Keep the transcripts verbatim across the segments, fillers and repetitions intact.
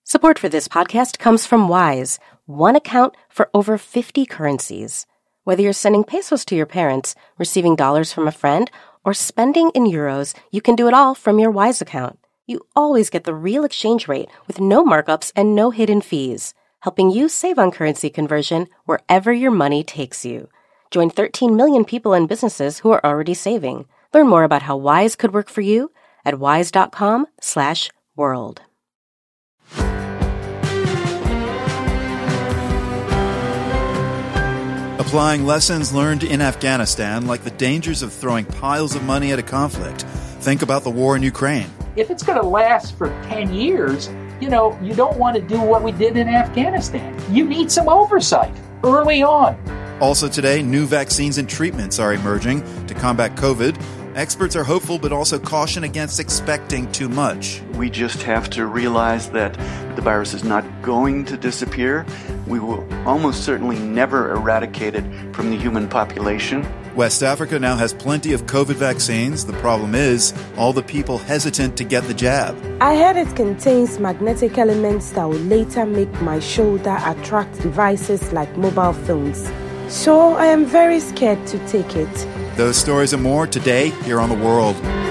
Support for this podcast comes from Wise, one account for over fifty currencies. Whether you're sending pesos to your parents, receiving dollars from a friend, or spending in euros, you can do it all from your Wise account. You always get the real exchange rate with no markups and no hidden fees, helping you save on currency conversion wherever your money takes you. Join thirteen million people and businesses who are already saving. Learn more about how Wise could work for you at wise.com slash world. Applying lessons learned in Afghanistan, like the dangers of throwing piles of money at a conflict. Think about the war in Ukraine. If it's going to last for ten years, you know, you don't want to do what we did in Afghanistan. You need some oversight early on. Also today, new vaccines and treatments are emerging to combat COVID. Experts are hopeful, but also caution against expecting too much. We just have to realize that the virus is not going to disappear. We will almost certainly never eradicate it from the human population. West Africa now has plenty of COVID vaccines. The problem is all the people hesitant to get the jab. I heard it contains magnetic elements that will later make my shoulder attract devices like mobile phones. So I am very scared to take it. Those stories and more today here on The World.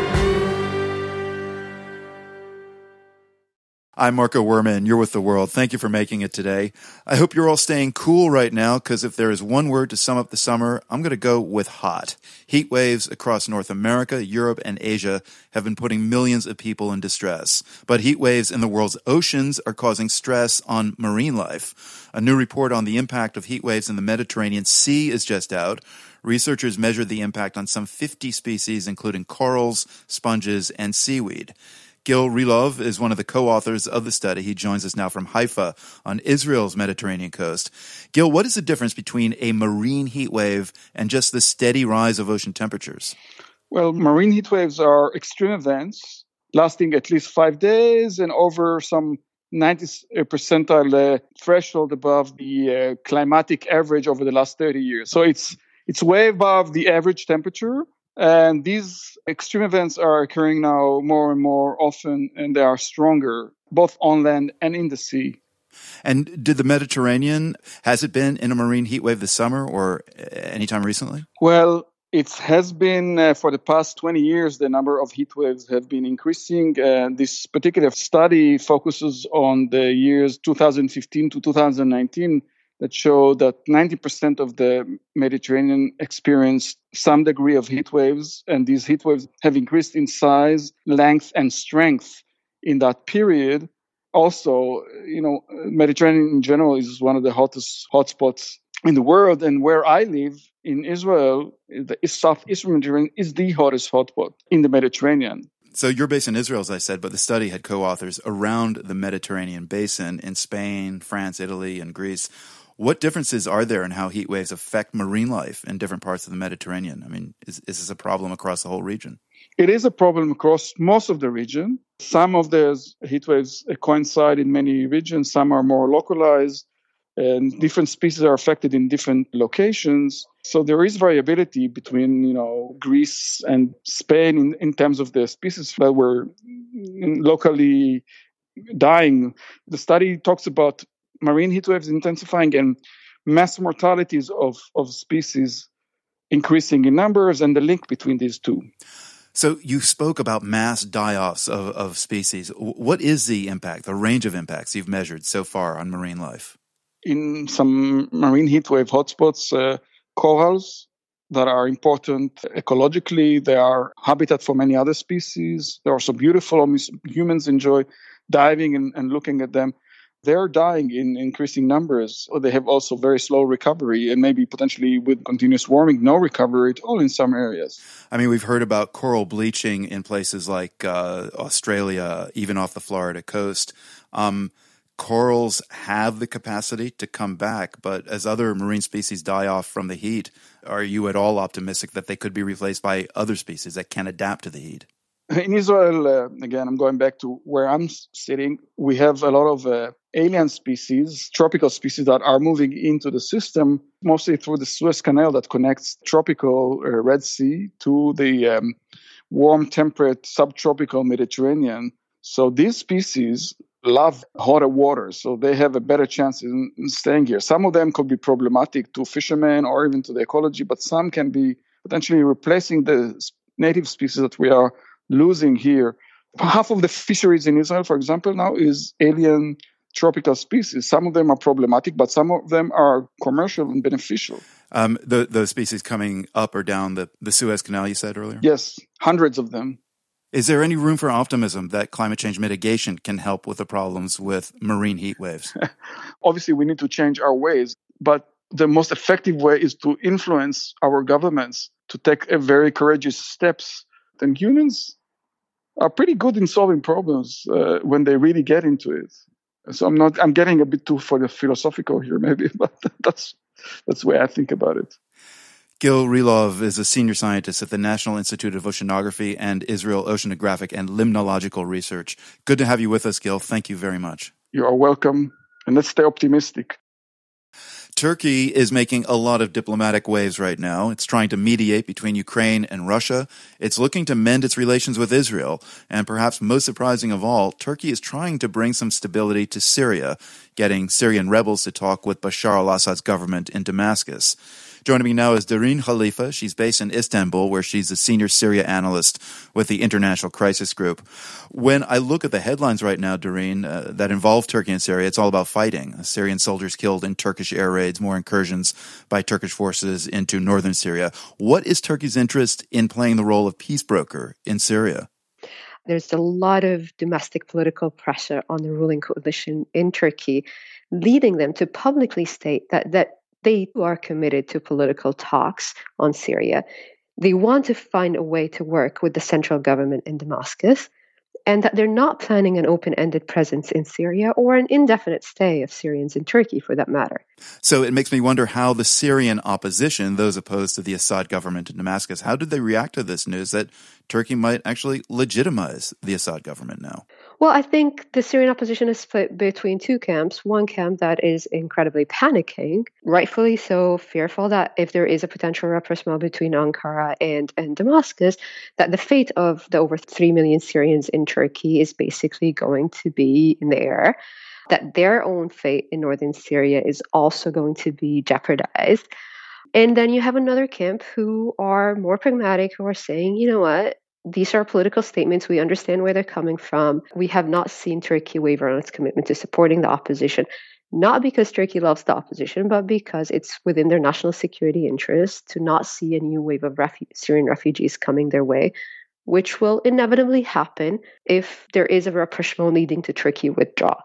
I'm Marco Werman. You're with The World. Thank you for making it today. I hope you're all staying cool right now, because if there is one word to sum up the summer, I'm going to go with hot. Heat waves across North America, Europe, and Asia have been putting millions of people in distress. But heat waves in the world's oceans are causing stress on marine life. A new report on the impact of heat waves in the Mediterranean Sea is just out. Researchers measured the impact on some fifty species, including corals, sponges, and seaweed. Gil Rilov is one of the co-authors of the study. He joins us now from Haifa on Israel's Mediterranean coast. Gil, what is the difference between a marine heat wave and just the steady rise of ocean temperatures? Well, marine heat waves are extreme events lasting at least five days and over some ninety percentile uh, threshold above the uh, climatic average over the last thirty years. So it's it's way above the average temperature. And these extreme events are occurring now more and more often, and they are stronger, both on land and in the sea. And did the Mediterranean, has it been in a marine heat wave this summer or anytime recently? Well, it has been uh, for the past twenty years, the number of heat waves have been increasing. Uh, this particular study focuses on the years two thousand fifteen to two thousand nineteen, that show that ninety percent of the Mediterranean experienced some degree of heat waves, and these heat waves have increased in size, length, and strength in that period. Also, you know, Mediterranean in general is one of the hottest hotspots in the world, and where I live in Israel, the southeastern Mediterranean is the hottest hotspot in the Mediterranean. So you're based in Israel, as I said, but the study had co-authors around the Mediterranean basin in Spain, France, Italy, and Greece. What differences are there in how heat waves affect marine life in different parts of the Mediterranean? I mean, is, is this a problem across the whole region? It is a problem across most of the region. Some of those heat waves coincide in many regions. Some are more localized, and different species are affected in different locations. So there is variability between, you know, Greece and Spain in, in terms of the species that were locally dying. The study talks about marine heat waves intensifying and mass mortalities of, of species increasing in numbers, and the link between these two. So you spoke about mass die-offs of, of species. What is the impact, the range of impacts you've measured so far on marine life? In some marine heat wave hotspots, uh, corals that are important ecologically, they are habitat for many other species. They are so beautiful. Humans enjoy diving and, and looking at them. They're dying in increasing numbers. Or they have also very slow recovery, and maybe potentially with continuous warming, no recovery at all in some areas. I mean, we've heard about coral bleaching in places like uh, Australia, even off the Florida coast. Um, corals have the capacity to come back, but as other marine species die off from the heat, are you at all optimistic that they could be replaced by other species that can adapt to the heat? In Israel, uh, again, I'm going back to where I'm sitting, we have a lot of uh, alien species, tropical species that are moving into the system, mostly through the Suez Canal that connects tropical uh, Red Sea to the um, warm, temperate, subtropical Mediterranean. So these species, love hotter water, so they have a better chance in, in staying here. Some of them could be problematic to fishermen or even to the ecology, but some can be potentially replacing the native species that we are losing here. Half of the fisheries in Israel, for example, now is alien tropical species. Some of them are problematic, but some of them are commercial and beneficial. Um, the, those species coming up or down the, the Suez Canal, you said earlier? Yes, hundreds of them. Is there any room for optimism that climate change mitigation can help with the problems with marine heat waves? Obviously, we need to change our ways, but the most effective way is to influence our governments to take a very courageous steps. And humans are pretty good in solving problems uh, when they really get into it. So I'm not. I'm getting a bit too for the philosophical here, maybe, but that's that's the way I think about it. Gil Rilov is a senior scientist at the National Institute of Oceanography and Israel Oceanographic and Limnological Research. Good to have you with us, Gil. Thank you very much. You are welcome, and let's stay optimistic. Turkey is making a lot of diplomatic waves right now. It's trying to mediate between Ukraine and Russia. It's looking to mend its relations with Israel. And perhaps most surprising of all, Turkey is trying to bring some stability to Syria, getting Syrian rebels to talk with Bashar al-Assad's government in Damascus. Joining me now is Dareen Khalifa. She's based in Istanbul, where she's a senior Syria analyst with the International Crisis Group. When I look at the headlines right now, Dareen, uh, that involve Turkey and Syria, it's all about fighting. Syrian soldiers killed in Turkish air raids, more incursions by Turkish forces into northern Syria. What is Turkey's interest in playing the role of peace broker in Syria? There's a lot of domestic political pressure on the ruling coalition in Turkey, leading them to publicly state that that they are committed to political talks on Syria. They want to find a way to work with the central government in Damascus, and that they're not planning an open-ended presence in Syria or an indefinite stay of Syrians in Turkey, for that matter. So it makes me wonder how the Syrian opposition, those opposed to the Assad government in Damascus, how did they react to this news that Turkey might actually legitimize the Assad government now? Well, I think the Syrian opposition is split between two camps. One camp that is incredibly panicking, rightfully so, fearful that if there is a potential rapprochement between Ankara and, and Damascus, that the fate of the over three million Syrians in Turkey is basically going to be in the air, that their own fate in northern Syria is also going to be jeopardized. And then you have another camp who are more pragmatic, who are saying, you know what, these are political statements. We understand where they're coming from. We have not seen Turkey waver on its commitment to supporting the opposition, not because Turkey loves the opposition, but because it's within their national security interest to not see a new wave of refu- Syrian refugees coming their way, which will inevitably happen if there is a rapprochement leading to Turkey withdrawal.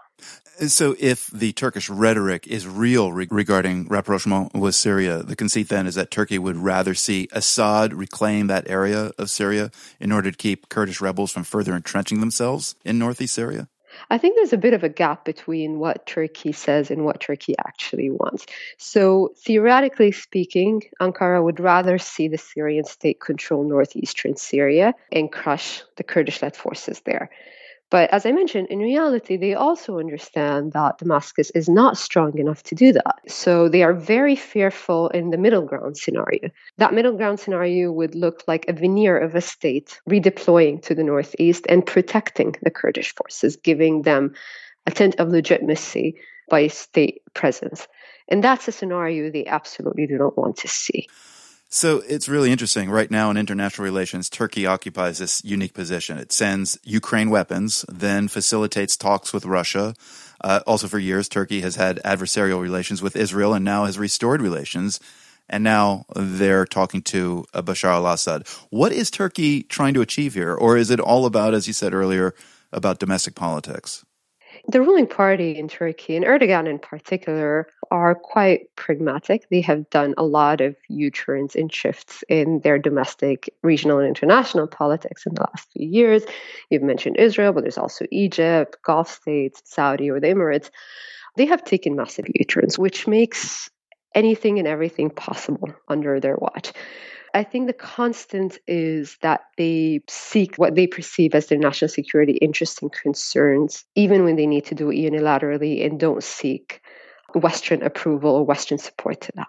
So if the Turkish rhetoric is real re- regarding rapprochement with Syria, the conceit then is that Turkey would rather see Assad reclaim that area of Syria in order to keep Kurdish rebels from further entrenching themselves in northeast Syria? I think there's a bit of a gap between what Turkey says and what Turkey actually wants. So theoretically speaking, Ankara would rather see the Syrian state control northeastern Syria and crush the Kurdish-led forces there. But as I mentioned, in reality, they also understand that Damascus is not strong enough to do that. So they are very fearful in the middle ground scenario. That middle ground scenario would look like a veneer of a state redeploying to the northeast and protecting the Kurdish forces, giving them a tint of legitimacy by state presence. And that's a scenario they absolutely do not want to see. So it's really interesting. Right now in international relations, Turkey occupies this unique position. It sends Ukraine weapons, then facilitates talks with Russia. Uh, also for years, Turkey has had adversarial relations with Israel and now has restored relations. And now they're talking to uh, Bashar al-Assad. What is Turkey trying to achieve here? Or is it all about, as you said earlier, about domestic politics? The ruling party in Turkey, and Erdogan in particular, are quite pragmatic. They have done a lot of U-turns and shifts in their domestic, regional, and international politics in the last few years. You've mentioned Israel, but there's also Egypt, Gulf states, Saudi, or the Emirates. They have taken massive U-turns, which makes anything and everything possible under their watch. I think the constant is that they seek what they perceive as their national security interests and concerns, even when they need to do it unilaterally, and don't seek Western approval or Western support to that.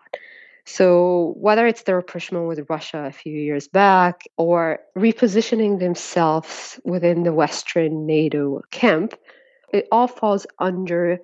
So whether it's the rapprochement with Russia a few years back or repositioning themselves within the Western NATO camp, it all falls under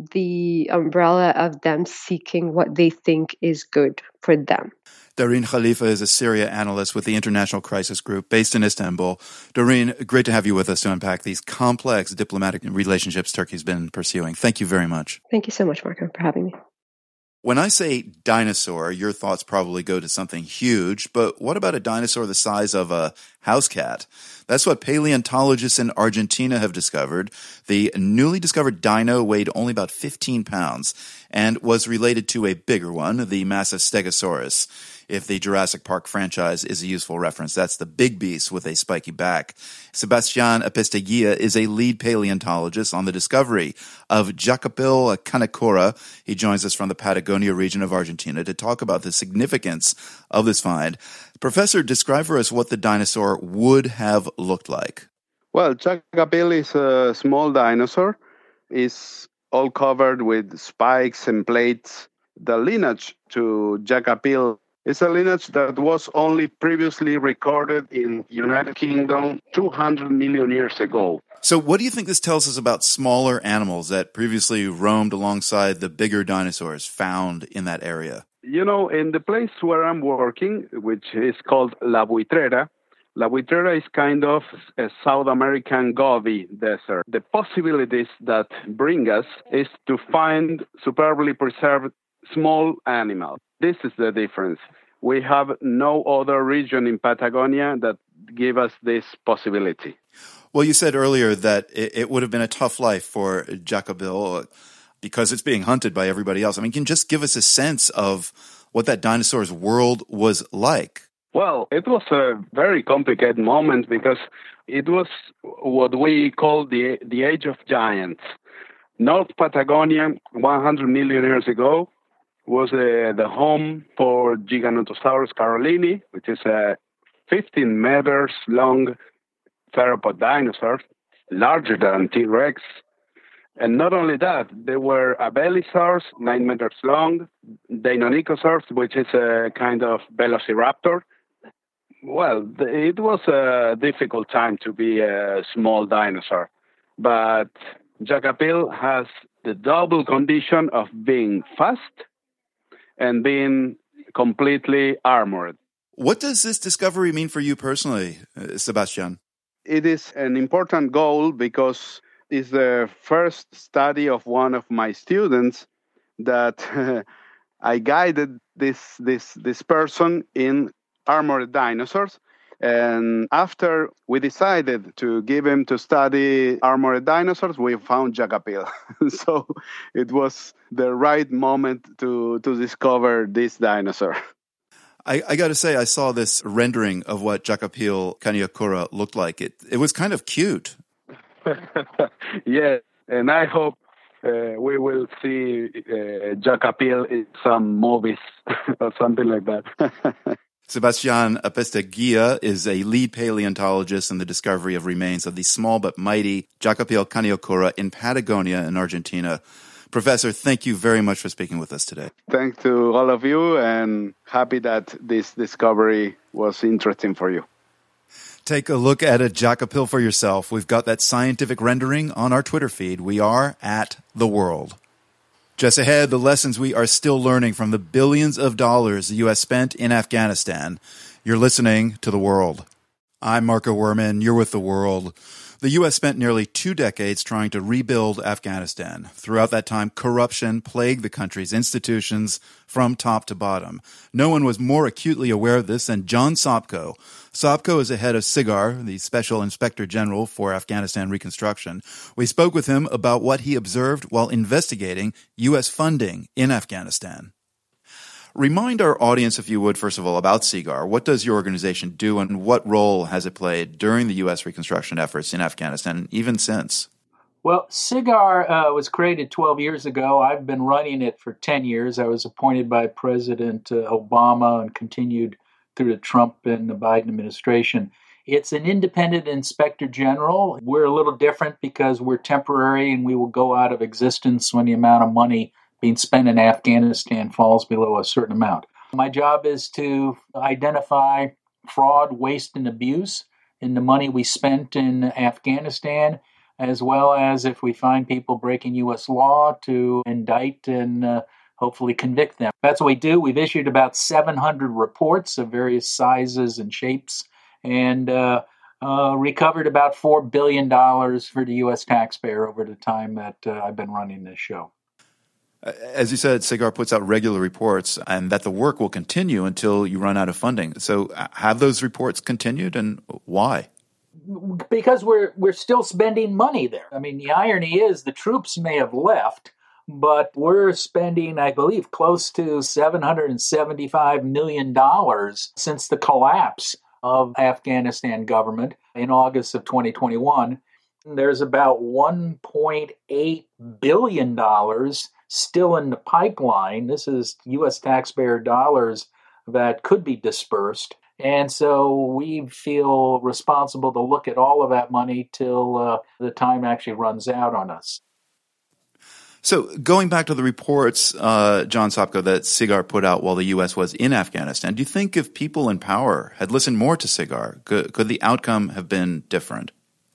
the umbrella of them seeking what they think is good for them. Dareen Khalifa is a Syria analyst with the International Crisis Group based in Istanbul. Dareen, great to have you with us to unpack these complex diplomatic relationships Turkey's been pursuing. Thank you very much. Thank you so much, Marco, for having me. When I say dinosaur, your thoughts probably go to something huge, but what about a dinosaur the size of a house cat? That's what paleontologists in Argentina have discovered. The newly discovered dino weighed only about fifteen pounds and was related to a bigger one, the massive Stegosaurus. If the Jurassic Park franchise is a useful reference, that's the big beast with a spiky back. Sebastian Apisteguía is a lead paleontologist on the discovery of Jacopil canicora. He joins us from the Patagonia region of Argentina to talk about the significance of this find. Professor, describe for us what the dinosaur would have looked like. Well, Jacopil is a small dinosaur. It's all covered with spikes and plates. The lineage to Jacopil is a lineage that was only previously recorded in United Kingdom two hundred million years ago. So what do you think this tells us about smaller animals that previously roamed alongside the bigger dinosaurs found in that area? You know, in the place where I'm working, which is called La Buitrera, La Buitrera is kind of a South American Gobi desert. The possibilities that bring us is to find superbly preserved small animals. This is the difference. We have no other region in Patagonia that give us this possibility. Well, you said earlier that it, it would have been a tough life for Jacopil because it's being hunted by everybody else. I mean, can you just give us a sense of what that dinosaur's world was like? Well, it was a very complicated moment because it was what we call the the age of giants. North Patagonia, one hundred million years ago, was uh, the home for Giganotosaurus carolini, which is a fifteen meters long theropod dinosaur, larger than T-Rex. And not only that, there were abelisaurs, nine meters long, Deinonychosaurs, which is a kind of velociraptor. Well, it was a difficult time to be a small dinosaur. But Jacopil has the double condition of being fast and being completely armored. What does this discovery mean for you personally, Sebastian? It is an important goal because it's the first study of one of my students that I guided this this this person in armored dinosaurs. And after we decided to give him to study armored dinosaurs, we found Jacopil. So it was the right moment to, to discover this dinosaur. I, I got to say, I saw this rendering of what Jacopil canicora looked like. It it was kind of cute. Yeah, and I hope uh, we will see uh, Jacopil in some movies or something like that. Sebastian Apisteguía is a lead paleontologist in the discovery of remains of the small but mighty Jacopil canicora in Patagonia in Argentina. Professor, thank you very much for speaking with us today. Thanks to all of you, and happy that this discovery was interesting for you. Take a look at a Jacopil for yourself. We've got that scientific rendering on our Twitter feed. We are at The World. Just ahead, the lessons we are still learning from the billions of dollars the U S spent in Afghanistan. You're listening to The World. I'm Marco Werman. You're with The World. The U S spent nearly two decades trying to rebuild Afghanistan. Throughout that time, corruption plagued the country's institutions from top to bottom. No one was more acutely aware of this than John Sopko. Sopko is the head of SIGAR, the Special Inspector General for Afghanistan Reconstruction. We spoke with him about what he observed while investigating U S funding in Afghanistan. Remind our audience, if you would, first of all, about SIGAR. What does your organization do, and what role has it played during the U S reconstruction efforts in Afghanistan, and even since? Well, SIGAR uh, was created twelve years ago. I've been running it for ten years. I was appointed by President uh, Obama and continued through the Trump and the Biden administration. It's an independent inspector general. We're a little different because we're temporary, and we will go out of existence when the amount of money being spent in Afghanistan falls below a certain amount. My job is to identify fraud, waste, and abuse in the money we spent in Afghanistan, as well as if we find people breaking U S law, to indict and uh, hopefully convict them. That's what we do. We've issued about seven hundred reports of various sizes and shapes, and uh, uh, recovered about four billion dollars for the U S taxpayer over the time that uh, I've been running this show. As you said, SIGAR puts out regular reports, and that the work will continue until you run out of funding. So have those reports continued, and why? Because we're we're still spending money there. I mean, the irony is the troops may have left, but we're spending, I believe, close to seven hundred seventy-five million dollars since the collapse of Afghanistan government in August of twenty twenty-one. There's about one point eight billion dollars still in the pipeline. This is U S taxpayer dollars that could be dispersed. And so we feel responsible to look at all of that money till uh, the time actually runs out on us. So going back to the reports, uh, John Sopko, that SIGAR put out while the U S was in Afghanistan, do you think if people in power had listened more to SIGAR, could, could the outcome have been different?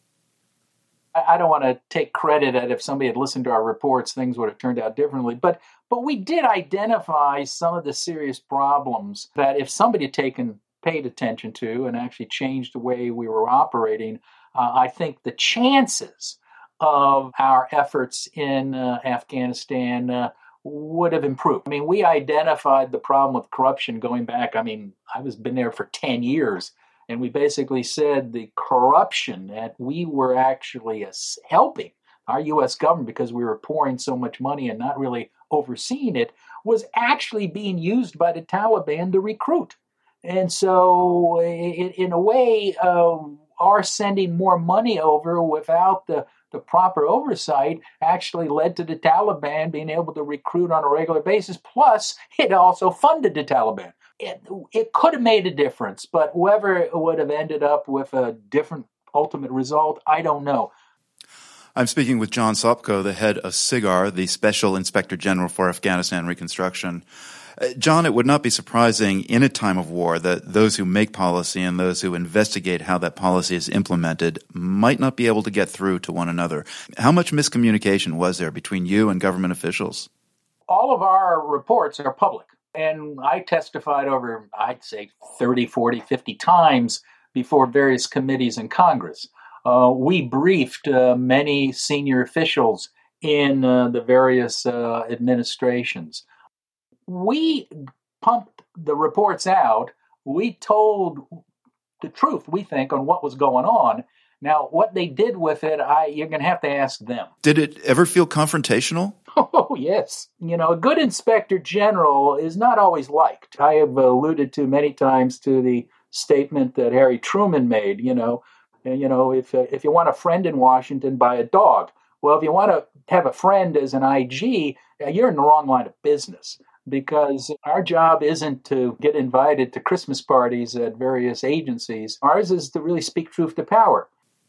I don't want to take credit that if somebody had listened to our reports, things would have turned out differently. But but we did identify some of the serious problems that if somebody had taken paid attention to and actually changed the way we were operating, uh, I think the chances of our efforts in uh, Afghanistan uh, would have improved. I mean, we identified the problem with corruption going back. I mean, I was been there for ten years. And we basically said the corruption that we were actually helping our U S government, because we were pouring so much money and not really overseeing it, was actually being used by the Taliban to recruit. And so in a way, uh, our sending more money over without the, the proper oversight actually led to the Taliban being able to recruit on a regular basis. Plus, it also funded the Taliban. It, it could have made a difference, but whoever would have ended up with a different ultimate result, I don't know. I'm speaking with John Sopko, the head of SIGAR, the Special Inspector General for Afghanistan Reconstruction. Uh, John, it would not be surprising in a time of war that those who make policy and those who investigate how that policy is implemented might not be able to get through to one another. How much miscommunication was there between you and government officials? All of our reports are public. And I testified over, I'd say, thirty, forty, fifty times before various committees in Congress. Uh, we briefed uh, many senior officials in uh, the various uh, administrations. We pumped the reports out. We told the truth, we think, on what was going on. Now, what they did with it, I, you're going to have to ask them. Did it ever feel confrontational? Oh, yes. You know, a good inspector general is not always liked. I have alluded to many times to the statement that Harry Truman made, you know, you know, if uh, if you want a friend in Washington, buy a dog. Well, if you want to have a friend as an I G, you're in the wrong line of business, because our job isn't to get invited to Christmas parties at various agencies. Ours is to really speak truth to power.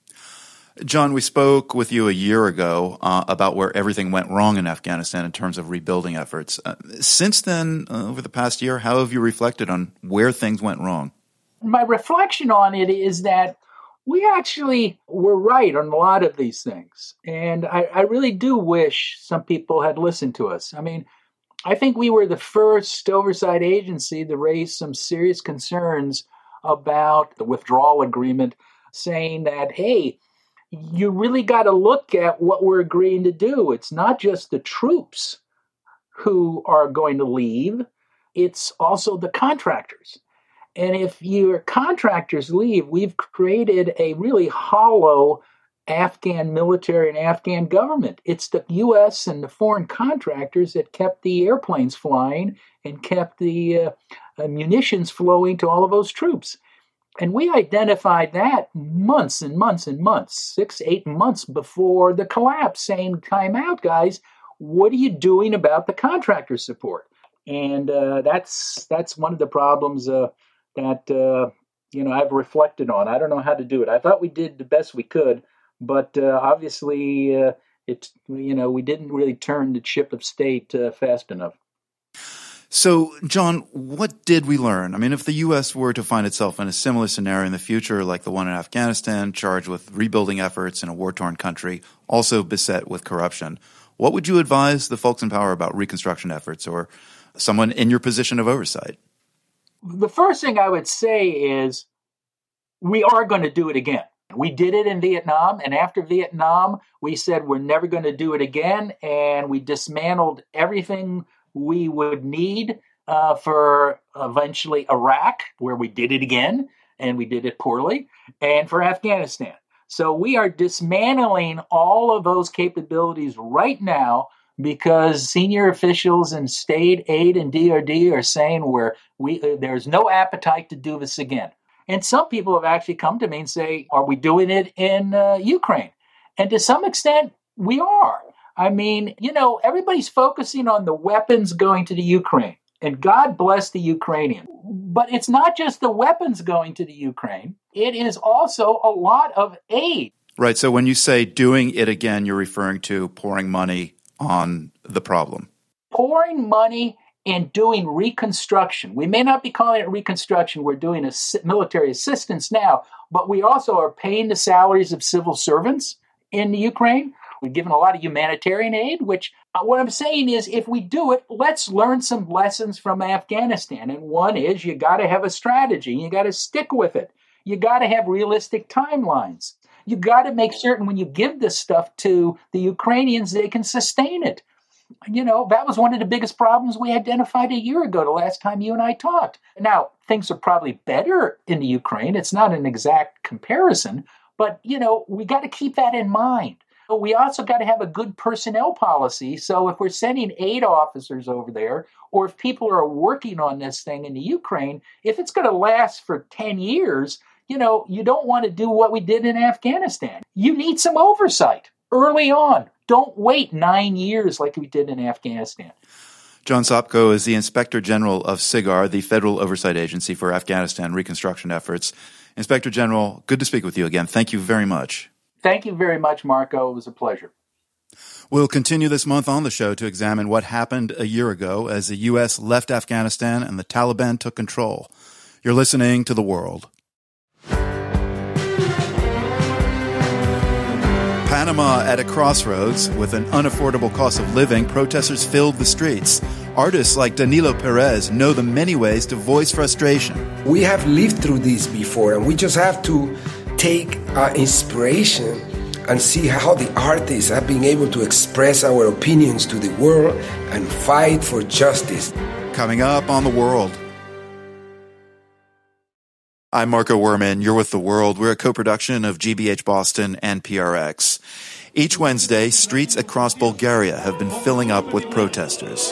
John, we spoke with you a year ago uh, about where everything went wrong in Afghanistan in terms of rebuilding efforts. Uh, since then, uh, over the past year, how have you reflected on where things went wrong? My reflection on it is that we actually were right on a lot of these things. And I, I really do wish some people had listened to us. I mean, I think we were the first oversight agency to raise some serious concerns about the withdrawal agreement, saying that, hey, you really got to look at what we're agreeing to do. It's not just the troops who are going to leave. It's also the contractors. And if your contractors leave, we've created a really hollow Afghan military and Afghan government. It's the U S and the foreign contractors that kept the airplanes flying and kept the uh, uh, munitions flowing to all of those troops. And we identified that months and months and months, six, eight months before the collapse, saying, time out, guys, what are you doing about the contractor support? And uh, that's that's one of the problems uh, that, uh, you know, I've reflected on. I don't know how to do it. I thought we did the best we could, but uh, obviously, uh, it, you know, we didn't really turn the ship of state uh, fast enough. So, John, what did we learn? I mean, if the U S were to find itself in a similar scenario in the future, like the one in Afghanistan, charged with rebuilding efforts in a war-torn country, also beset with corruption, what would you advise the folks in power about reconstruction efforts, or someone in your position of oversight? The first thing I would say is we are going to do it again. We did it in Vietnam, and after Vietnam, we said we're never going to do it again, and we dismantled everything we would need uh, for eventually Iraq, where we did it again, and we did it poorly, and for Afghanistan. So we are dismantling all of those capabilities right now because senior officials in state aid and D R D are saying where we uh, there's no appetite to do this again. And some people have actually come to me and say, are we doing it in uh, Ukraine? And to some extent, we are. I mean, you know, everybody's focusing on the weapons going to the Ukraine, and God bless the Ukrainian. But it's not just the weapons going to the Ukraine. It is also a lot of aid. Right. So when you say doing it again, you're referring to pouring money on the problem. Pouring money and doing reconstruction. We may not be calling it reconstruction. We're doing a military assistance now, but we also are paying the salaries of civil servants in the Ukraine. We've given a lot of humanitarian aid, which uh, what I'm saying is if we do it, let's learn some lessons from Afghanistan. And one is you got to have a strategy. You got to stick with it. You got to have realistic timelines. You got to make certain when you give this stuff to the Ukrainians, they can sustain it. You know, that was one of the biggest problems we identified a year ago, the last time you and I talked. Now, things are probably better in the Ukraine. It's not an exact comparison, but, you know, we got to keep that in mind. We also got to have a good personnel policy. So if we're sending aid officers over there, or if people are working on this thing in the Ukraine, if it's going to last for ten years, you know, you don't want to do what we did in Afghanistan. You need some oversight early on. Don't wait nine years like we did in Afghanistan. John Sopko is the Inspector General of SIGAR, the Federal Oversight Agency for Afghanistan Reconstruction Efforts. Inspector General, good to speak with you again. Thank you very much. Thank you very much, Marco. It was a pleasure. We'll continue this month on the show to examine what happened a year ago as the U S left Afghanistan and the Taliban took control. You're listening to The World. Panama at a crossroads. With an unaffordable cost of living, protesters filled the streets. Artists like Danilo Perez know the many ways to voice frustration. We have lived through this before, and we just have to take our inspiration and see how the artists have been able to express our opinions to the world and fight for justice. Coming up on The World. I'm Marco Werman. You're with The World. We're a co-production of G B H Boston and P R X. Each Wednesday, streets across Bulgaria have been filling up with protesters.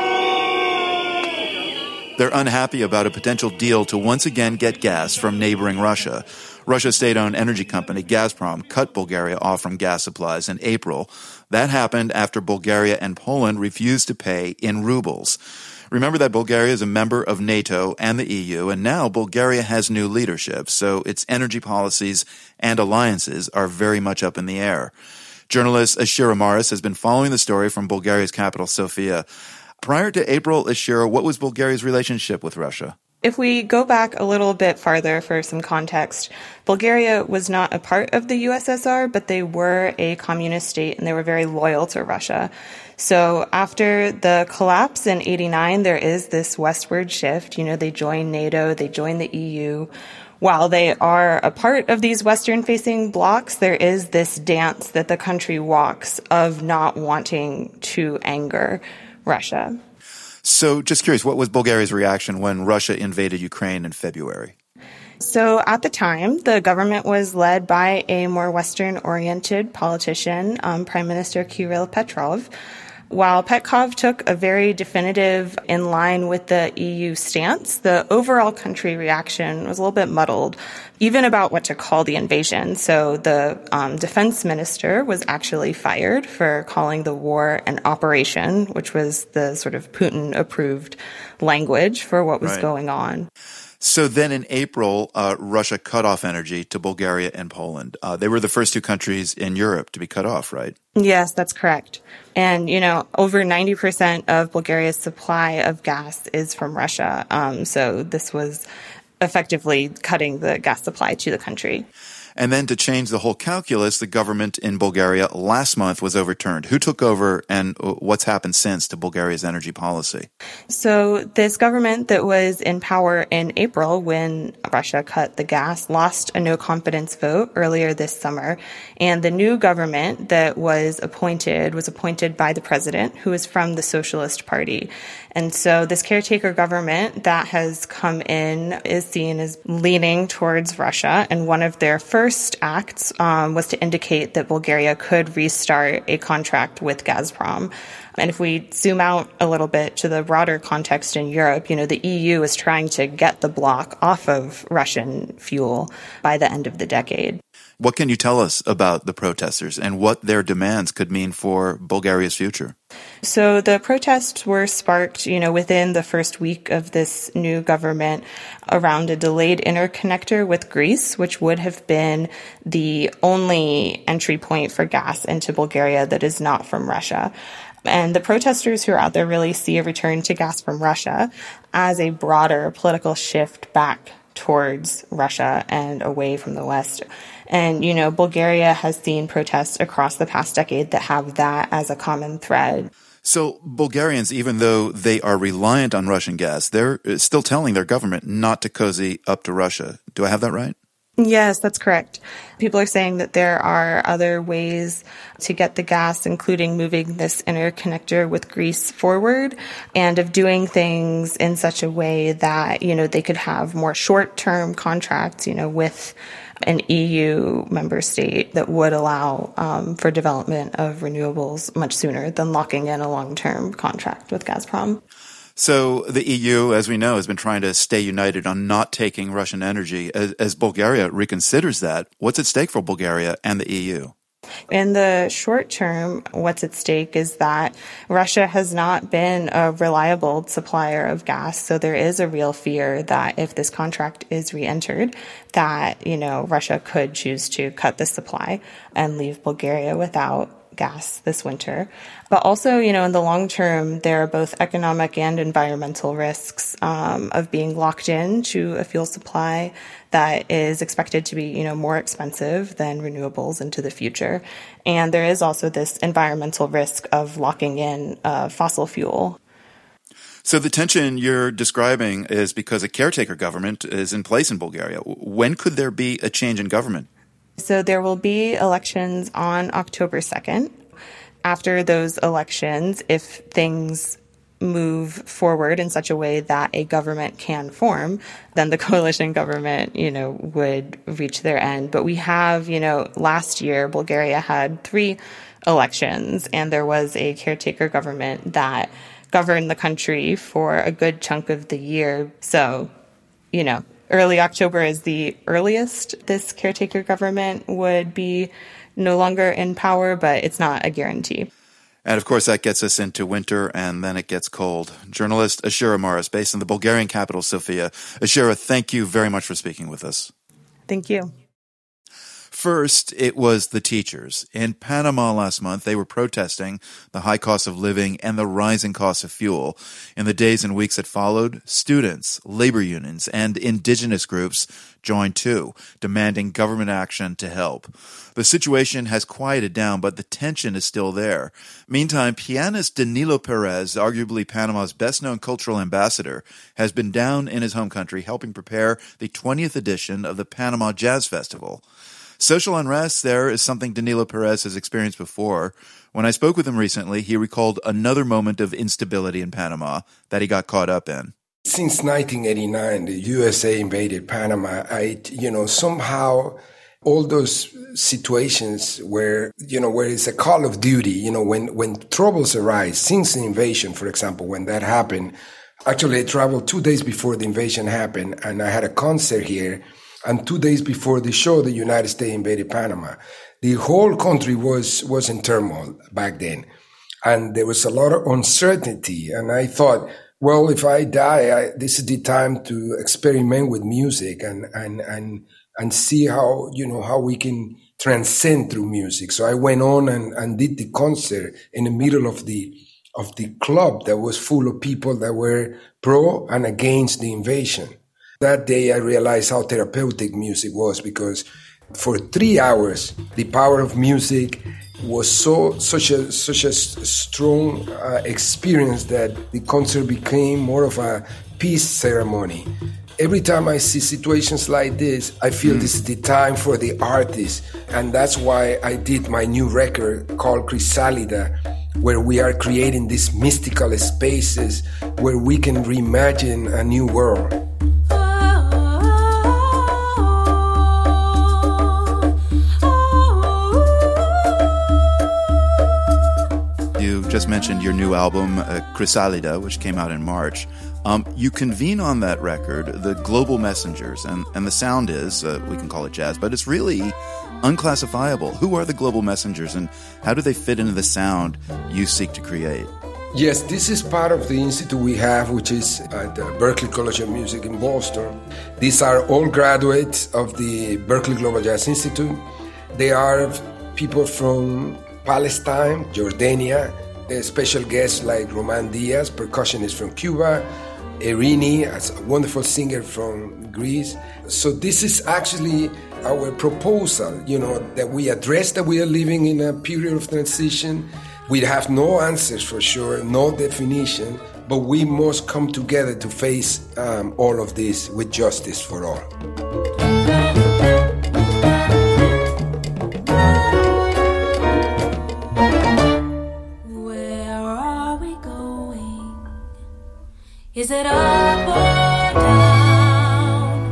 They're unhappy about a potential deal to once again get gas from neighboring Russia. Russia's state-owned energy company, Gazprom, cut Bulgaria off from gas supplies in April. That happened after Bulgaria and Poland refused to pay in rubles. Remember that Bulgaria is a member of NATO and the E U, and now Bulgaria has new leadership, so its energy policies and alliances are very much up in the air. Journalist Ashira Maris has been following the story from Bulgaria's capital, Sofia. Prior to April, Ashira, what was Bulgaria's relationship with Russia? If we go back a little bit farther for some context, Bulgaria was not a part of the U S S R, but they were a communist state and they were very loyal to Russia. So after the collapse in eighty-nine, there is this westward shift. You know, they joined NATO, they joined the E U. While they are a part of these Western-facing blocs, there is this dance that the country walks of not wanting to anger Russia. So just curious, what was Bulgaria's reaction when Russia invaded Ukraine in February? So at the time, the government was led by a more Western-oriented politician, um, Prime Minister Kirill Petrov. While Petkov took a very definitive, in line with the E U stance, the overall country reaction was a little bit muddled, even about what to call the invasion. So the um, defense minister was actually fired for calling the war an operation, which was the sort of Putin-approved language for what was right. going on. So then in April, uh, Russia cut off energy to Bulgaria and Poland. Uh, they were the first two countries in Europe to be cut off, right? Yes, that's correct. And, you know, over ninety percent of Bulgaria's supply of gas is from Russia. Um, so this was effectively cutting the gas supply to the country. And then to change the whole calculus, the government in Bulgaria last month was overturned. Who took over and what's happened since to Bulgaria's energy policy? So this government that was in power in April when Russia cut the gas lost a no confidence vote earlier this summer. And the new government that was appointed was appointed by the president, who is from the Socialist Party. And so this caretaker government that has come in is seen as leaning towards Russia. And one of their first acts um, was to indicate that Bulgaria could restart a contract with Gazprom. And if we zoom out a little bit to the broader context in Europe, you know, the E U is trying to get the bloc off of Russian fuel by the end of the decade. What can you tell us about the protesters and what their demands could mean for Bulgaria's future? So the protests were sparked, you know, within the first week of this new government around a delayed interconnector with Greece, which would have been the only entry point for gas into Bulgaria that is not from Russia. And the protesters who are out there really see a return to gas from Russia as a broader political shift back towards Russia and away from the West. And, you know, Bulgaria has seen protests across the past decade that have that as a common thread. So Bulgarians, even though they are reliant on Russian gas, they're still telling their government not to cozy up to Russia. Do I have that right? Yes, that's correct. People are saying that there are other ways to get the gas, including moving this interconnector with Greece forward and of doing things in such a way that, you know, they could have more short-term contracts, you know, with an E U member state that would allow um, for development of renewables much sooner than locking in a long-term contract with Gazprom. So the E U, as we know, has been trying to stay united on not taking Russian energy. As, as Bulgaria reconsiders that, what's at stake for Bulgaria and the E U? In the short term, what's at stake is that Russia has not been a reliable supplier of gas. So there is a real fear that if this contract is re-entered, that, you know, Russia could choose to cut the supply and leave Bulgaria without gas this winter. But also, you know, in the long term, there are both economic and environmental risks um, of being locked in to a fuel supply that is expected to be, you know, more expensive than renewables into the future. And there is also this environmental risk of locking in uh, fossil fuel. So the tension you're describing is because a caretaker government is in place in Bulgaria. When could there be a change in government? So there will be elections on October second. After those elections, if things move forward in such a way that a government can form, then the coalition government, you know, would reach their end. But we have, you know, last year, Bulgaria had three elections, and there was a caretaker government that governed the country for a good chunk of the year. So, you know, early October is the earliest this caretaker government would be no longer in power, but it's not a guarantee. And of course, that gets us into winter, and then it gets cold. Journalist Ashira Morris, based in the Bulgarian capital, Sofia. Ashira, thank you very much for speaking with us. Thank you. First, it was the teachers. In Panama last month, they were protesting the high cost of living and the rising cost of fuel. In the days and weeks that followed, students, labor unions, and indigenous groups joined too, demanding government action to help. The situation has quieted down, but the tension is still there. Meantime, pianist Danilo Perez, arguably Panama's best-known cultural ambassador, has been down in his home country helping prepare the twentieth edition of the Panama Jazz Festival. Social unrest there is something Danilo Perez has experienced before. When I spoke with him recently, he recalled another moment of instability in Panama that he got caught up in. Since nineteen eighty-nine, the U S A invaded Panama. I, you know, somehow all those situations where, you know, where it's a call of duty, you know, when, when troubles arise, since the invasion, for example, when that happened, actually I traveled two days before the invasion happened, and I had a concert here. And two days before the show, the United States invaded Panama. The whole country was, was in turmoil back then. And there was a lot of uncertainty. And I thought, Well, if I die, I, this is the time to experiment with music and, and, and, and see how, you know, how we can transcend through music. So I went on and, and did the concert in the middle of the, of the club that was full of people that were pro and against the invasion. That day I realized how therapeutic music was, because for three hours, the power of music was so such a such a strong uh, experience that the concert became more of a peace ceremony. Every time I see situations like this, I feel mm. this is the time for the artist, and that's why I did my new record called Chrysalida, where we are creating these mystical spaces where we can reimagine a new world. You just mentioned your new album, uh, Chrysalida, which came out in March. Um, you convene on that record the Global Messengers, and, and the sound is, uh, we can call it jazz, but it's really unclassifiable. Who are the Global Messengers, and how do they fit into the sound you seek to create? Yes, this is part of the institute we have, which is at the Berklee College of Music in Boston. These are all graduates of the Berklee Global Jazz Institute. They are people from Palestine, Jordania, special guests like Roman Diaz, percussionist from Cuba, Irini, a wonderful singer from Greece. So this is actually our proposal, you know, that we address that we are living in a period of transition. We have no answers for sure, no definition, but we must come together to face um, all of this with justice for all. Is it up or down?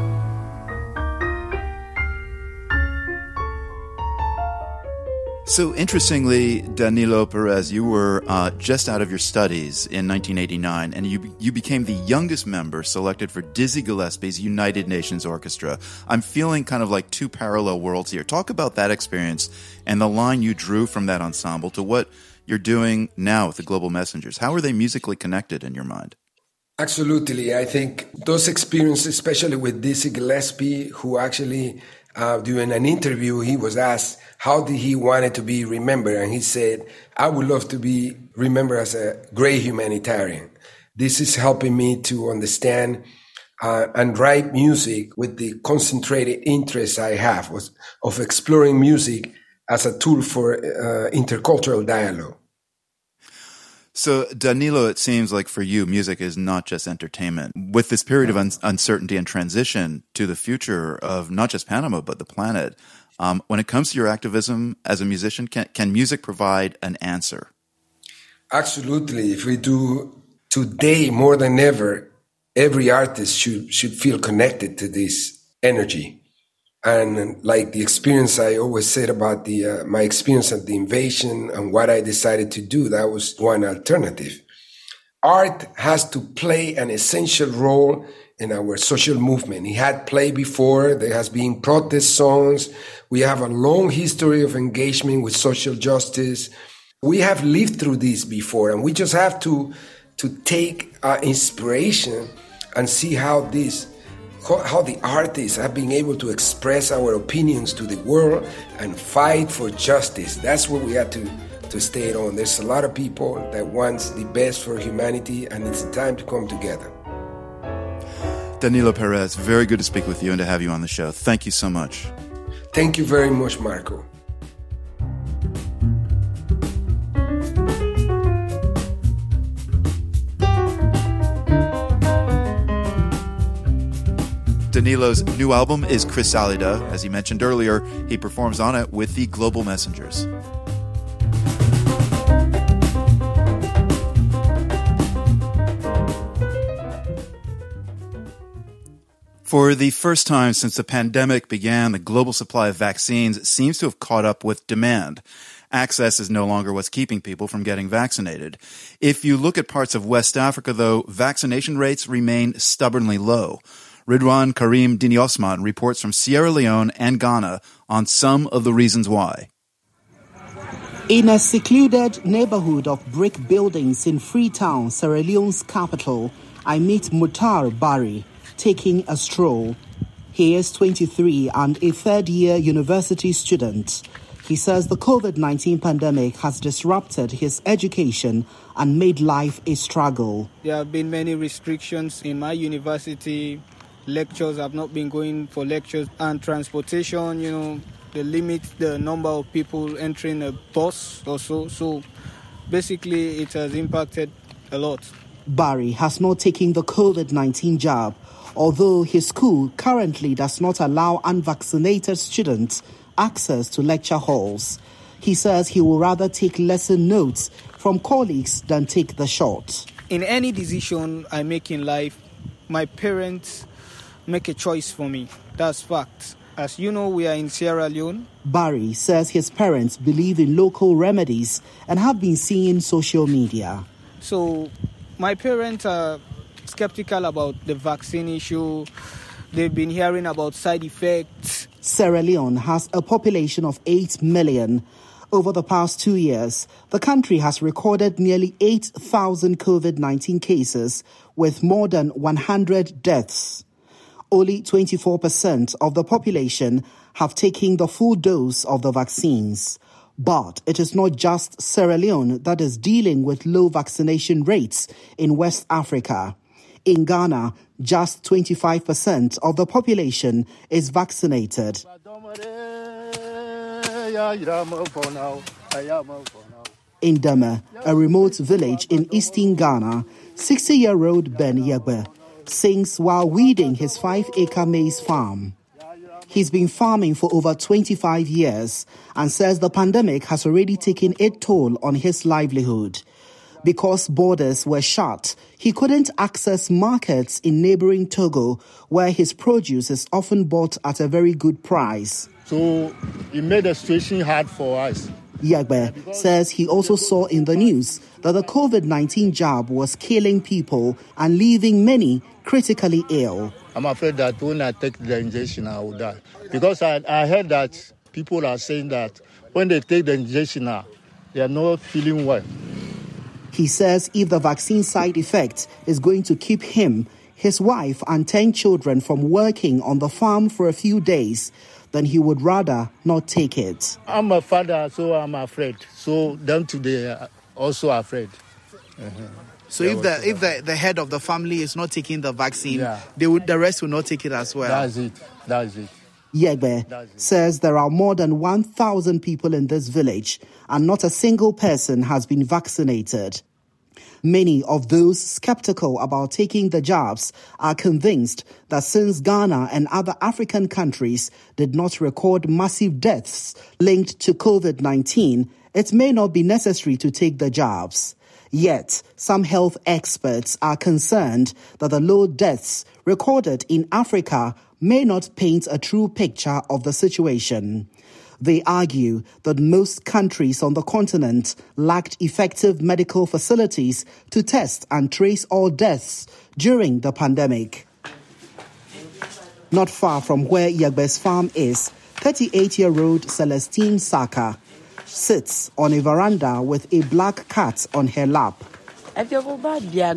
So interestingly, Danilo Perez, you were uh, just out of your studies in nineteen eighty-nine, and you you became the youngest member selected for Dizzy Gillespie's United Nations Orchestra. I'm feeling kind of like two parallel worlds here. Talk about that experience and the line you drew from that ensemble to what you're doing now with the Global Messengers. How are they musically connected in your mind? Absolutely. I think those experiences, especially with Dizzy Gillespie, who actually, uh, during an interview, he was asked how did he wanted to be remembered. And he said, I would love to be remembered as a great humanitarian. This is helping me to understand uh, and write music with the concentrated interest I have was, of exploring music as a tool for uh, intercultural dialogue. So, Danilo, it seems like for you, music is not just entertainment. With this period of un- uncertainty and transition to the future of not just Panama, but the planet, um, when it comes to your activism as a musician, can, can music provide an answer? Absolutely. If we do today more than ever, every artist should, should feel connected to this energy. And like the experience I always said about the uh, my experience at the invasion and what I decided to do, that was one alternative. Art has to play an essential role in our social movement. It had played before. There has been protest songs. We have a long history of engagement with social justice. We have lived through this before, and we just have to to take uh, inspiration and see how this how the artists have been able to express our opinions to the world and fight for justice. That's what we have to, to stay on. There's a lot of people that want the best for humanity, and it's time to come together. Danilo Perez, very good to speak with you and to have you on the show. Thank you so much. Thank you very much, Marco. Danilo's new album is Chrysalida. As he mentioned earlier, he performs on it with the Global Messengers. For the first time since the pandemic began, the global supply of vaccines seems to have caught up with demand. Access is no longer what's keeping people from getting vaccinated. If you look at parts of West Africa, though, vaccination rates remain stubbornly low. Ridwan Karim Dini Osman reports from Sierra Leone and Ghana on some of the reasons why. In a secluded neighborhood of brick buildings in Freetown, Sierra Leone's capital, I meet Mutar Barry taking a stroll. He is twenty-three and a third-year university student. He says the covid nineteen pandemic has disrupted his education and made life a struggle. There have been many restrictions in my university. Lectures have not been going for lectures, and transportation, you know, they limit the number of people entering a bus or so. So basically it has impacted a lot. Barry has not taken the covid nineteen jab, although his school currently does not allow unvaccinated students access to lecture halls. He says he will rather take lesson notes from colleagues than take the shot. In any decision I make in life, my parents make a choice for me. That's fact. As you know, we are in Sierra Leone. Barry says his parents believe in local remedies and have been seeing social media. So my parents are skeptical about the vaccine issue. They've been hearing about side effects. Sierra Leone has a population of eight million. Over the past two years, the country has recorded nearly eight thousand covid nineteen cases with more than one hundred deaths. Only twenty-four percent of the population have taken the full dose of the vaccines. But it is not just Sierra Leone that is dealing with low vaccination rates in West Africa. In Ghana, just twenty-five percent of the population is vaccinated. In Deme, a remote village in eastern Ghana, sixty-year-old Ben Yagbe sings while weeding his five-acre maize farm. He's been farming for over twenty-five years and says the pandemic has already taken a toll on his livelihood. Because borders were shut, he couldn't access markets in neighboring Togo, where his produce is often bought at a very good price. So it made the situation hard for us. Yagbe says he also saw in the news that the covid nineteen jab was killing people and leaving many critically ill. I'm afraid that when I take the injection, I will die. Because I, I heard that people are saying that when they take the injection, they are not feeling well. He says if the vaccine side effect is going to keep him, his wife and ten children from working on the farm for a few days, then he would rather not take it. I'm a father, so I'm afraid. So them too, they are also afraid. Uh-huh. So if the if the, the head of the family is not taking the vaccine, yeah. they would the rest will not take it as well. That's it. That's it. Yegbe says there are more than one thousand people in this village and not a single person has been vaccinated. Many of those skeptical about taking the jabs are convinced that since Ghana and other African countries did not record massive deaths linked to covid nineteen, it may not be necessary to take the jabs. Yet, some health experts are concerned that the low deaths recorded in Africa may not paint a true picture of the situation. They argue that most countries on the continent lacked effective medical facilities to test and trace all deaths during the pandemic. Not far from where Yagbe's farm is, thirty-eight-year-old Celestine Saka sits on a veranda with a black cat on her lap. The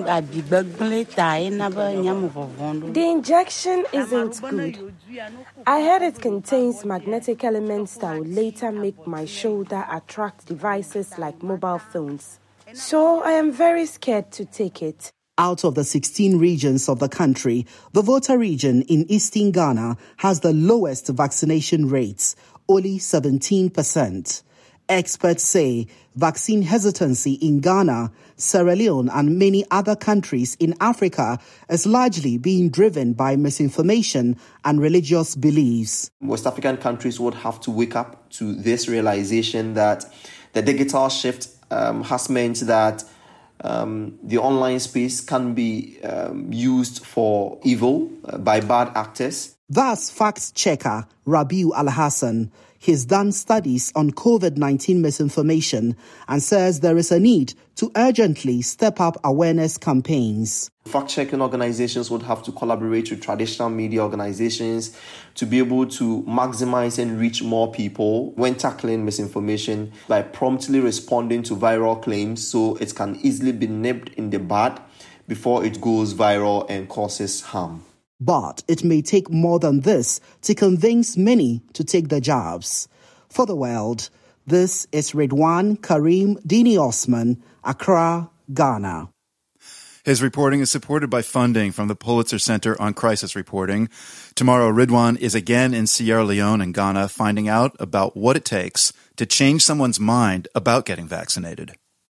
injection isn't good. I heard it contains magnetic elements that will later make my shoulder attract devices like mobile phones. So I am very scared to take it. Out of the sixteen regions of the country, the Volta region in eastern Ghana has the lowest vaccination rates, only seventeen percent. Experts say vaccine hesitancy in Ghana, Sierra Leone and many other countries in Africa is largely being driven by misinformation and religious beliefs. West African countries would have to wake up to this realization that the digital shift um, has meant that um, the online space can be um, used for evil uh, by bad actors. That's fact checker Rabiu Al-Hassan. He's done studies on COVID nineteen misinformation and says there is a need to urgently step up awareness campaigns. Fact-checking organizations would have to collaborate with traditional media organizations to be able to maximize and reach more people when tackling misinformation by promptly responding to viral claims so it can easily be nipped in the bud before it goes viral and causes harm. But it may take more than this to convince many to take the jobs. For the World, this is Ridwan Karim Dini Osman, Accra, Ghana. His reporting is supported by funding from the Pulitzer Center on Crisis Reporting. Tomorrow, Ridwan is again in Sierra Leone and Ghana, finding out about what it takes to change someone's mind about getting vaccinated.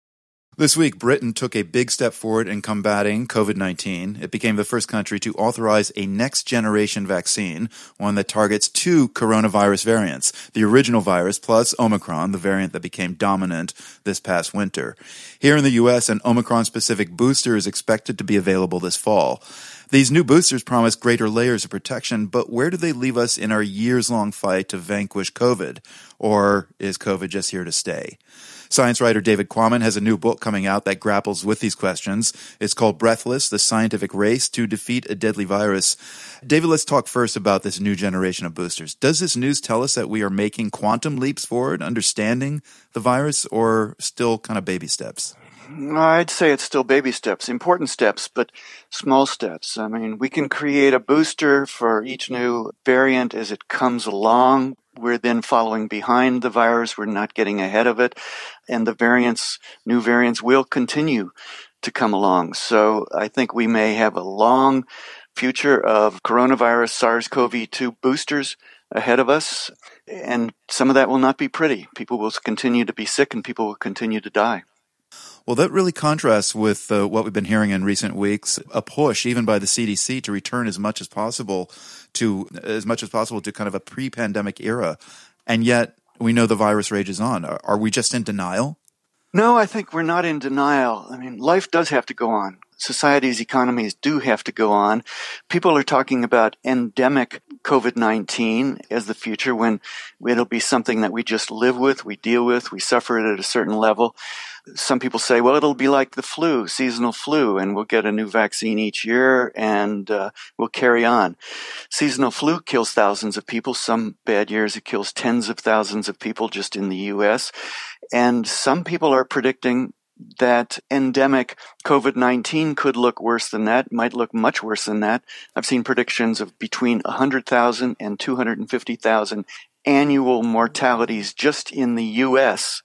This week, Britain took a big step forward in combating COVID nineteen. It became the first country to authorize a next-generation vaccine, one that targets two coronavirus variants, the original virus plus Omicron, the variant that became dominant this past winter. Here in the U S, an Omicron-specific booster is expected to be available this fall. These new boosters promise greater layers of protection, but where do they leave us in our years-long fight to vanquish COVID? Or is COVID just here to stay? Science writer David Quammen has a new book coming out that grapples with these questions. It's called Breathless, The Scientific Race to Defeat a Deadly Virus. David, let's talk first about this new generation of boosters. Does this news tell us that we are making quantum leaps forward, understanding the virus, or still kind of baby steps? I'd say it's still baby steps, important steps, but small steps. I mean, we can create a booster for each new variant as it comes along. We're then following behind the virus. We're not getting ahead of it. And the variants, new variants will continue to come along. So I think we may have a long future of coronavirus SARS-C o V two boosters ahead of us. And some of that will not be pretty. People will continue to be sick and people will continue to die. Well, that really contrasts with uh, what we've been hearing in recent weeks, a push even by the C D C to return as much as possible to as much as possible to kind of a pre-pandemic era. And yet we know the virus rages on. Are, are we just in denial? No, I think we're not in denial. I mean, life does have to go on. Societies, economies do have to go on. People are talking about endemic COVID nineteen as the future, when it'll be something that we just live with, we deal with, we suffer it at a certain level. Some people say, well, it'll be like the flu, seasonal flu, and we'll get a new vaccine each year and uh, we'll carry on. Seasonal flu kills thousands of people. Some bad years it kills tens of thousands of people just in the U S. And some people are predicting that endemic COVID nineteen could look worse than that, might look much worse than that. I've seen predictions of between one hundred thousand and two hundred fifty thousand annual mortalities just in the U S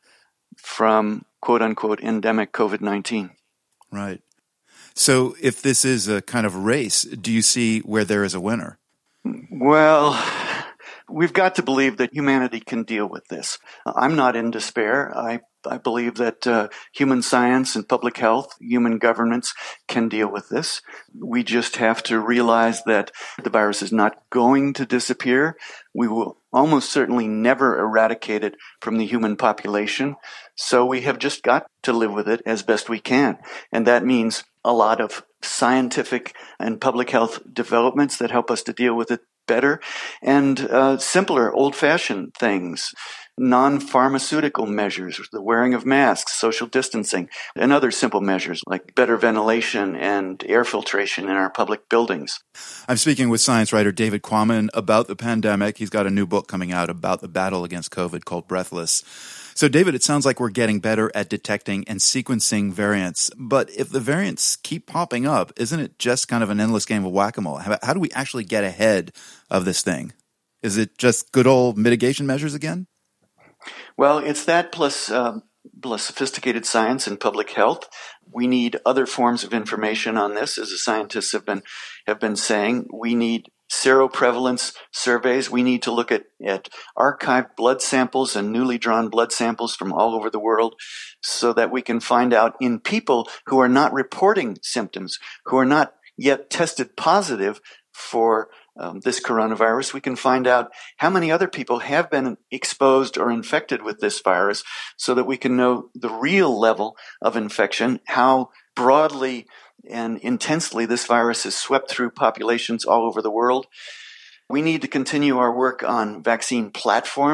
from quote-unquote endemic COVID nineteen. Right. So if this is a kind of race, do you see where there is a winner? Well, we've got to believe that humanity can deal with this. I'm not in despair. I I believe that uh, human science and public health, human governance can deal with this. We just have to realize that the virus is not going to disappear. We will almost certainly never eradicate it from the human population. So we have just got to live with it as best we can. And that means a lot of scientific and public health developments that help us to deal with it better, and uh, simpler, old-fashioned things. Non-pharmaceutical measures, the wearing of masks, social distancing, and other simple measures like better ventilation and air filtration in our public buildings. I'm speaking with science writer David Quammen about the pandemic. He's got a new book coming out about the battle against COVID called Breathless. So, David, it sounds like we're getting better at detecting and sequencing variants. But if the variants keep popping up, isn't it just kind of an endless game of whack-a-mole? How, how do we actually get ahead of this thing? Is it just good old mitigation measures again? Well, it's that plus, uh, plus sophisticated science and public health. We need other forms of information on this, as the scientists have been have been saying. We need seroprevalence surveys. We need to look at, at archived blood samples and newly drawn blood samples from all over the world so that we can find out in people who are not reporting symptoms, who are not yet tested positive for Um, this coronavirus, we can find out how many other people have been exposed or infected with this virus so that we can know the real level of infection, how broadly and intensely this virus has swept through populations all over the world. We need to continue our work on vaccine platforms.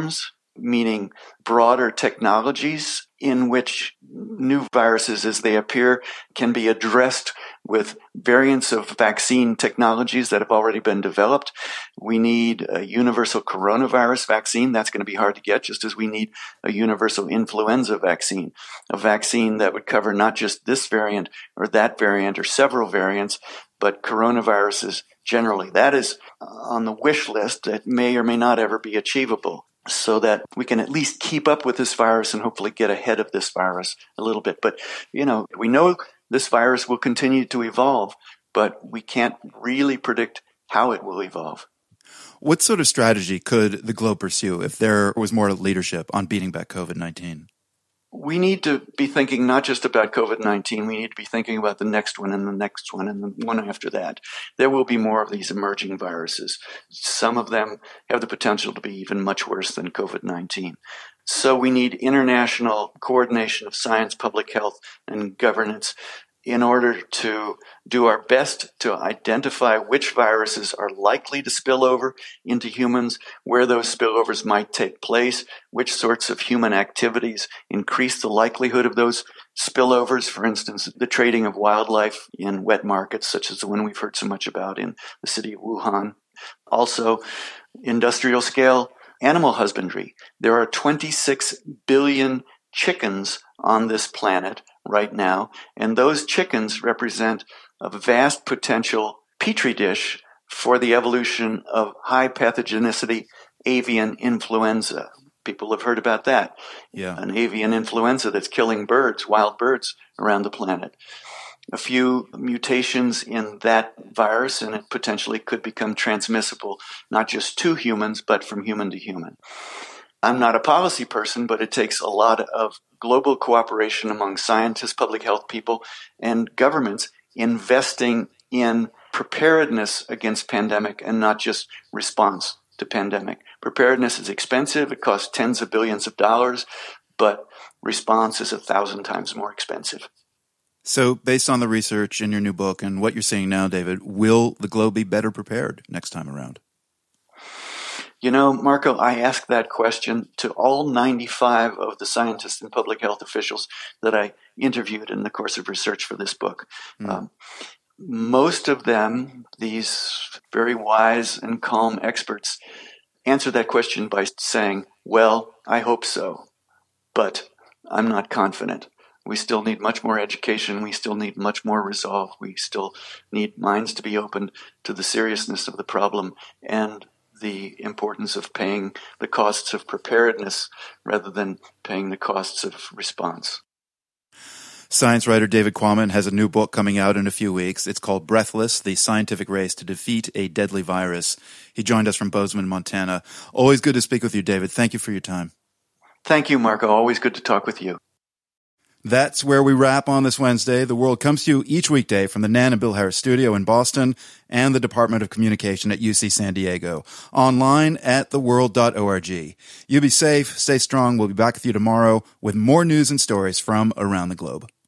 meaning broader technologies in which new viruses as they appear can be addressed with variants of vaccine technologies that have already been developed. We need a universal coronavirus vaccine. That's going to be hard to get, just as we need a universal influenza vaccine, a vaccine that would cover not just this variant or that variant or several variants, but coronaviruses generally. That is on the wish list that may or may not ever be achievable, so that we can at least keep up with this virus and hopefully get ahead of this virus a little bit. But, you know, we know this virus will continue to evolve, but we can't really predict how it will evolve. What sort of strategy could the globe pursue if there was more leadership on beating back COVID nineteen? We need to be thinking not just about COVID nineteen, we need to be thinking about the next one and the next one and the one after that. There will be more of these emerging viruses. Some of them have the potential to be even much worse than COVID nineteen. So we need international coordination of science, public health, and governance in order to do our best to identify which viruses are likely to spill over into humans, where those spillovers might take place, which sorts of human activities increase the likelihood of those spillovers. For instance, the trading of wildlife in wet markets, such as the one we've heard so much about in the city of Wuhan. Also, industrial scale animal husbandry. There are twenty-six billion chickens on this planet right now, and those chickens represent a vast potential petri dish for the evolution of high pathogenicity avian influenza. People have heard about that. Yeah. An avian influenza that's killing birds, wild birds around the planet. A few mutations in that virus, and it potentially could become transmissible, not just to humans, but from human to human. I'm not a policy person, but it takes a lot of global cooperation among scientists, public health people, and governments investing in preparedness against pandemic and not just response to pandemic. Preparedness is expensive. It costs tens of billions of dollars, but response is a thousand times more expensive. So based on the research in your new book and what you're seeing now, David, will the globe be better prepared next time around? You know, Marco, I asked that question to all ninety-five of the scientists and public health officials that I interviewed in the course of research for this book. Mm. Um, most of them, these very wise and calm experts, answered that question by saying, well, I hope so, but I'm not confident. We still need much more education. We still need much more resolve. We still need minds to be opened to the seriousness of the problem and the importance of paying the costs of preparedness rather than paying the costs of response. Science writer David Quammen has a new book coming out in a few weeks. It's called Breathless, The Scientific Race to Defeat a Deadly Virus. He joined us from Bozeman, Montana. Always good to speak with you, David. Thank you for your time. Thank you, Marco. Always good to talk with you. That's where we wrap on this Wednesday. The World comes to you each weekday from the Nan and Bill Harris studio in Boston and the Department of Communication at U C San Diego. Online at the world dot org. You be safe, stay strong. We'll be back with you tomorrow with more news and stories from around the globe.